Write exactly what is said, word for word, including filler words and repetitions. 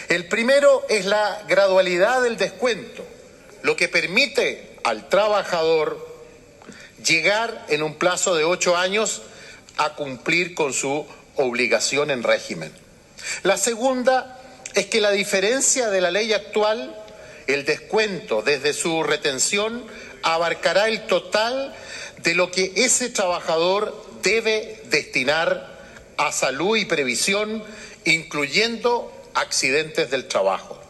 El primero es la gradualidad del descuento, lo que permite al trabajador llegar en un plazo de ocho años a cumplir con su obligación en régimen. La segunda es que la diferencia de la ley actual, el descuento desde su retención, abarcará el total de lo que ese trabajador debe destinar a salud y previsión, incluyendo accidentes del trabajo.